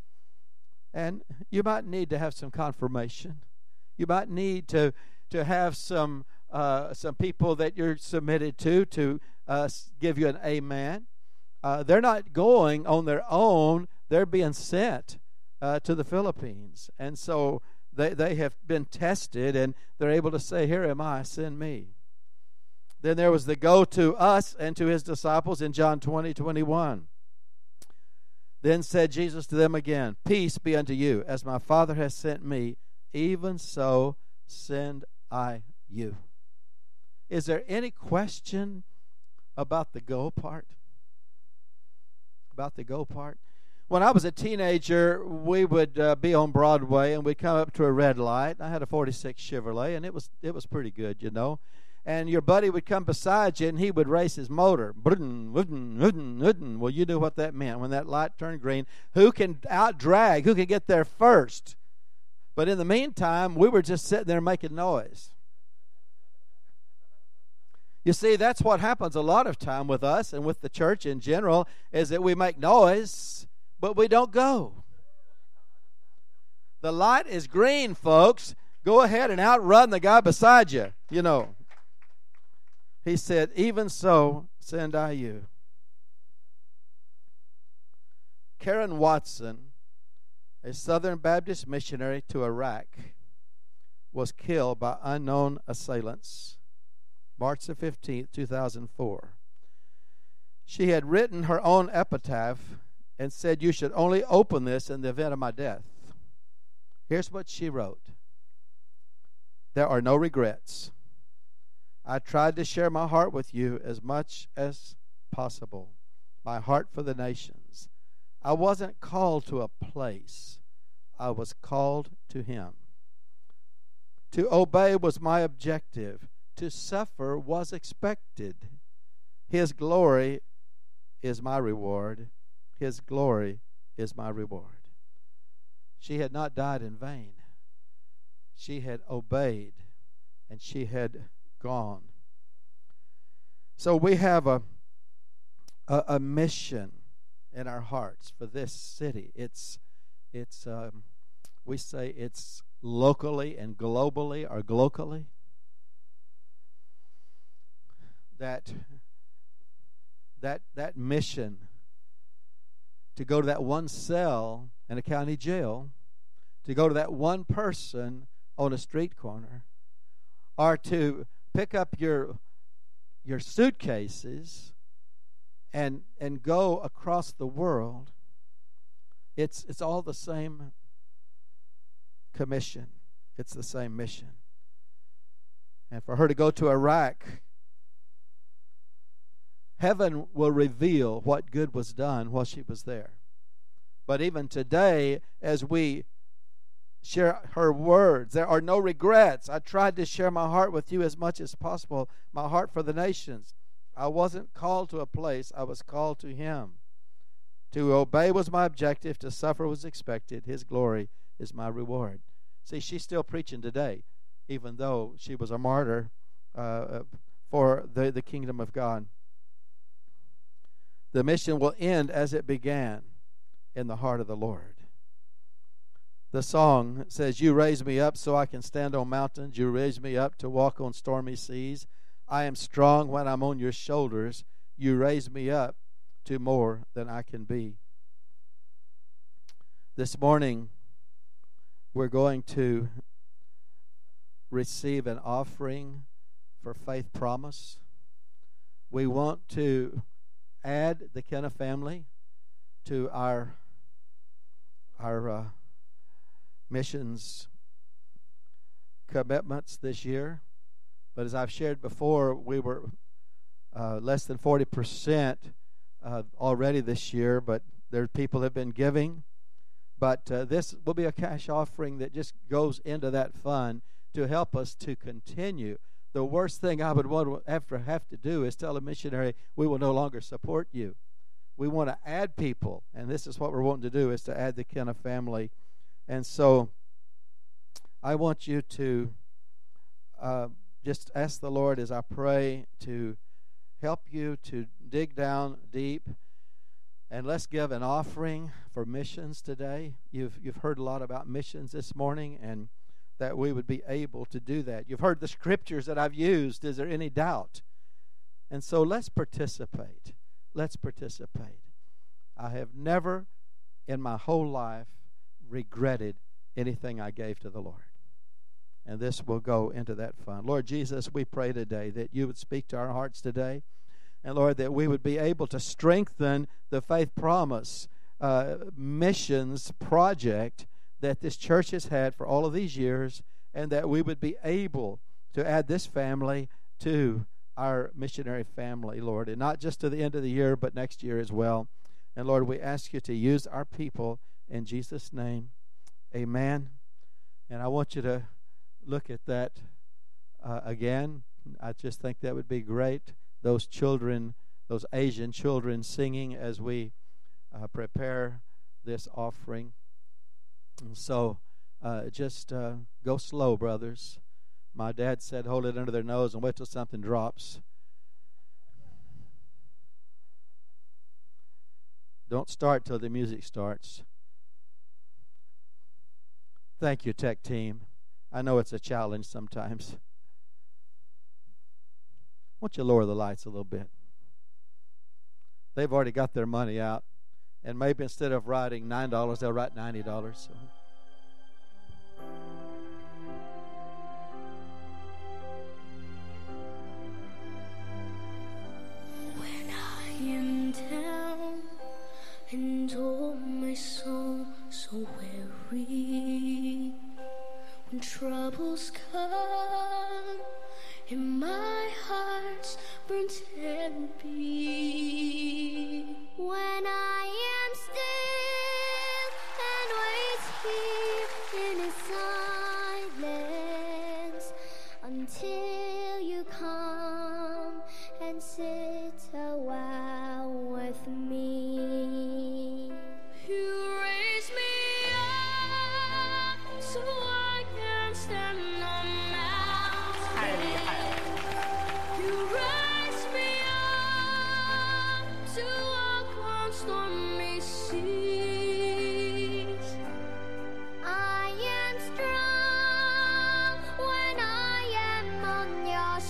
And you might need to have some confirmation. You might need to to have some uh, some people that you're submitted to to uh, give you an amen. Uh, they're not going on their own. They're being sent uh, to the Philippines. And so they, they have been tested, and they're able to say, here am I, send me. Then there was the go to us and to his disciples in John twenty twenty-one. Then said Jesus to them again, peace be unto you. As my Father has sent me, even so send I you. Is there any question about the go part? About the go part? When I was a teenager, we would uh, be on Broadway, and we'd come up to a red light. I had a forty-six Chevrolet, and it was it was pretty good, you know. And your buddy would come beside you, and he would race his motor. Well, you knew what that meant. When that light turned green, who can out-drag, who can get there first? But in the meantime, we were just sitting there making noise. You see, that's what happens a lot of time with us and with the church in general, is that we make noise, but we don't go. The light is green, folks. Go ahead and outrun the guy beside you, you know. He said, even so send I you. Karen Watson, a Southern Baptist missionary to Iraq, was killed by unknown assailants March the fifteenth, two thousand four. She had written her own epitaph and said, "You should only open this in the event of my death." Here's what she wrote. "There are no regrets. I tried to share my heart with you as much as possible, my heart for the nations. I wasn't called to a place. I was called to Him. To obey was my objective. To suffer was expected. His glory is my reward. His glory is my reward." She had not died in vain. She had obeyed, and she had gone. So we have a, a, a mission in our hearts for this city. It's, it's um, we say it's locally and globally, or glocally. That, that, that mission to go to that one cell in a county jail, to go to that one person on a street corner, or to pick up your your suitcases and and go across the world. It's it's all the same commission. It's the same mission. And for her to go to Iraq, heaven will reveal what good was done while she was there. But even today, as we share her words, there are no regrets. I tried to share my heart with you as much as possible, my heart for the nations. I wasn't called to a place. I was called to Him. To obey was my objective. To suffer was expected. His glory is my reward. See, she's still preaching today, even though she was a martyr uh, for the, the kingdom of God. The mission will end as it began, in the heart of the Lord. The song says, "You raise me up so I can stand on mountains. You raise me up to walk on stormy seas. I am strong when I'm on your shoulders. You raise me up to more than I can be." This morning, we're going to receive an offering for Faith Promise. We want to add the Kenna family to our our uh, missions commitments this year. But as I've shared before, we were uh, less than forty percent uh, already this year, but there people have been giving. But uh, this will be a cash offering that just goes into that fund to help us to continue. The worst thing I would want to have to, have to do is tell a missionary, we will no longer support you. We want to add people, and this is what we're wanting to do, is to add the Kenna family. And so I want you to uh, just ask the Lord as I pray to help you to dig down deep. And let's give an offering for missions today. You've you've heard a lot about missions this morning, and that we would be able to do that. You've heard the scriptures that I've used. Is there any doubt? And so let's participate. Let's participate. I have never in my whole life regretted anything I gave to the Lord. And this will go into that fund. Lord Jesus, we pray today that you would speak to our hearts today. And Lord, that we would be able to strengthen the Faith Promise uh, missions project that this church has had for all of these years, and that we would be able to add this family to our missionary family, Lord, and not just to the end of the year, but next year as well. And Lord, we ask you to use our people in Jesus' name. Amen. And I want you to look at that uh, again. I just think that would be great. Those children, those Asian children singing as we uh, prepare this offering. And so uh, just uh, go slow, brothers. My dad said hold it under their nose and wait till something drops. Don't start till the music starts. Thank you, tech team. I know it's a challenge sometimes. Why don't you lower the lights a little bit? They've already got their money out, And maybe instead of writing nine dollars, they'll write ninety dollars. So. When I am down and oh my soul so weary, when troubles come and my heart's burnt heavy, when I am still and wait here in His silence until you come and sit a while with me. You raise me up so I can stand on mountains. You raise me up to walk on stormy seas. I am strong when I am on your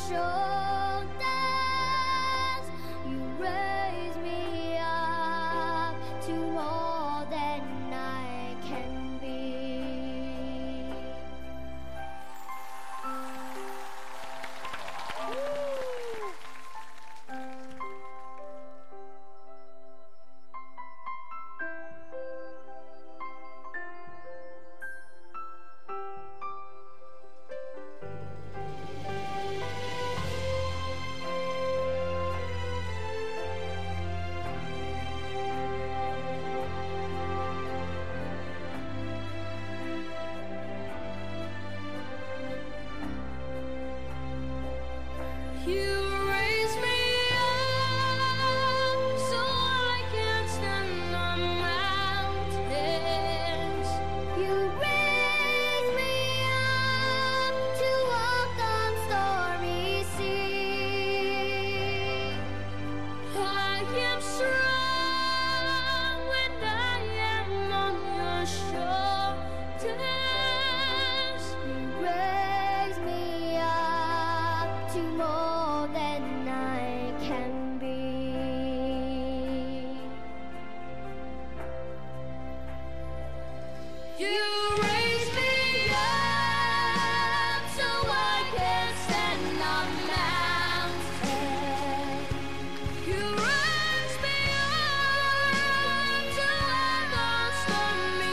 shoulders. You raise me up to more than I can be. You raise me up so I can stand on mountains. You raise me up to walk on stormy seas. I am strong when I am on your shoulders. You raise me up to more than I can be. You raise me up so I can stand on mountains. You raise me up to walk on stormy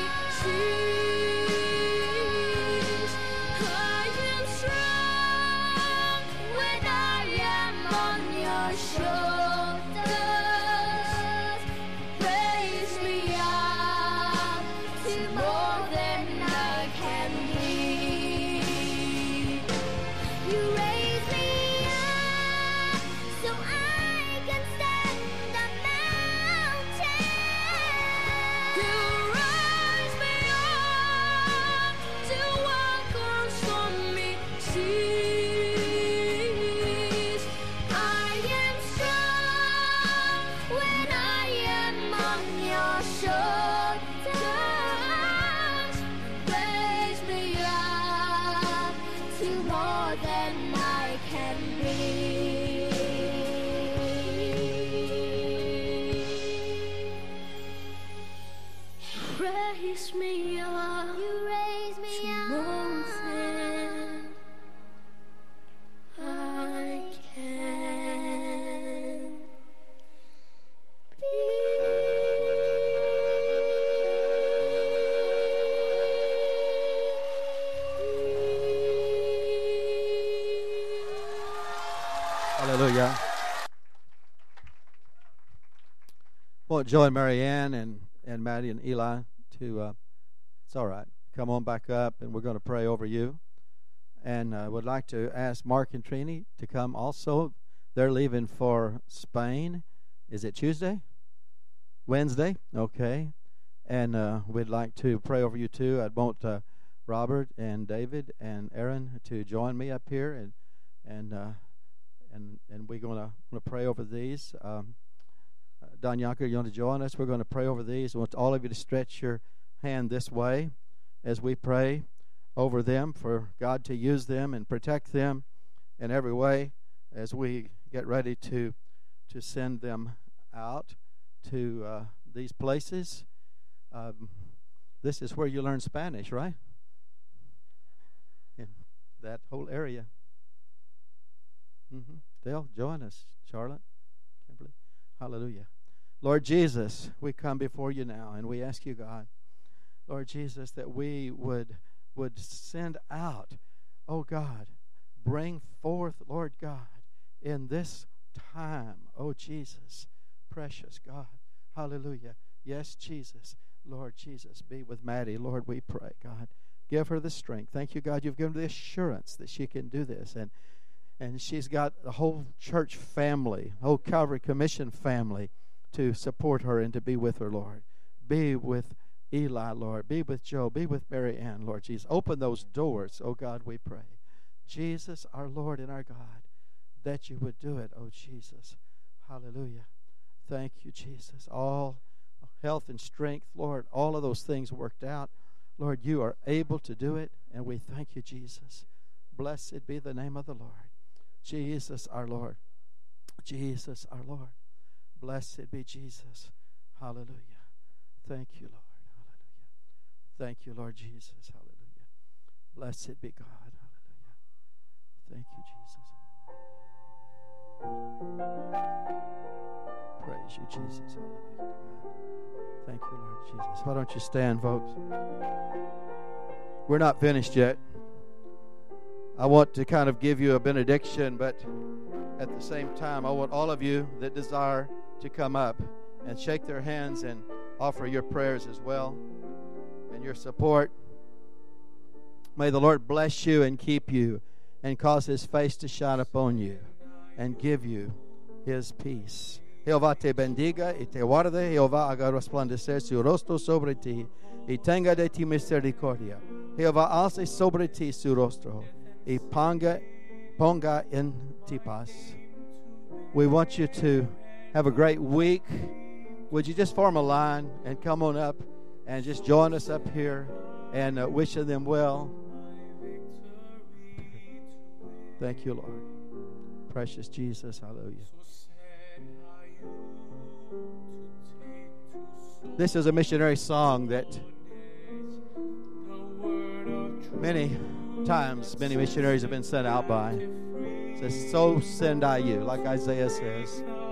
seas. I am strong when I am on your shoulders. Raise me up to more than I can be. You raise me up so I can stand on mountains. You raise me up to walk on stormy seas. I am strong when I am on your shoulders. Raise me up to more than I can be. Raise me up. You raise me to more than I can be. Hallelujah. Well, Joe and Marianne and, and Maddie and Eli to, uh, it's all right, come on back up and we're going to pray over you. And I uh, would like to ask Mark and Trini to come also. They're leaving for Spain. Is it Tuesday? Wednesday? Okay. And uh, we'd like to pray over you too. I'd want uh, Robert and David and Aaron to join me up here, and and uh, and and we're going to pray over these. Um, uh, Don Yonker, you want to join us? We're going to pray over these. I want all of you to stretch your hand this way as we pray over them, for God to use them and protect them in every way as we get ready to to send them out to uh, these places. Um, this is where you learn Spanish, right? In that whole area. Mm-hmm. They'll join us, Charlotte, Kimberly. Hallelujah. Lord Jesus, we come before you now, and we ask you, God, Lord Jesus, that we would would send out, oh God, bring forth, Lord God, in this time, oh Jesus, precious God. Hallelujah. Yes, Jesus. Lord Jesus, be with Maddie. Lord, we pray, God. Give her the strength. Thank you, God. You've given her the assurance that she can do this. And and she's got a whole church family, whole Calvary Commission family to support her and to be with her, Lord. Be with Eli, Lord. Be with Joe. Be with Mary Ann, Lord Jesus. Open those doors, oh God, we pray. Jesus, our Lord and our God, that you would do it, oh Jesus. Hallelujah. Thank you, Jesus. All health and strength, Lord, all of those things worked out. Lord, you are able to do it, and we thank you, Jesus. Blessed be the name of the Lord. Jesus, our Lord. Jesus, our Lord. Blessed be Jesus. Hallelujah. Thank you, Lord. Hallelujah. Thank you, Lord Jesus. Hallelujah. Blessed be God. Hallelujah. Thank you, Jesus. Praise you, Jesus. Hallelujah. Thank you, Lord Jesus. Why don't you stand, folks? We're not finished yet. I want to kind of give you a benediction, but at the same time, I want all of you that desire to come up and shake their hands and offer your prayers as well and your support. May the Lord bless you and keep you and cause his face to shine upon you and give you his peace. Jehová te bendiga y te guarde. Jehová haga resplandecer su rostro sobre ti y tenga de ti misericordia. Jehová alce sobre ti su rostro y ponga, ponga en ti paz. We want you to have a great week. Would you just form a line and come on up and just join us up here and uh, wishing them well. Thank you, Lord. Precious Jesus, hallelujah. This is a missionary song that many times many missionaries have been sent out by. It says, so send I you, like Isaiah says.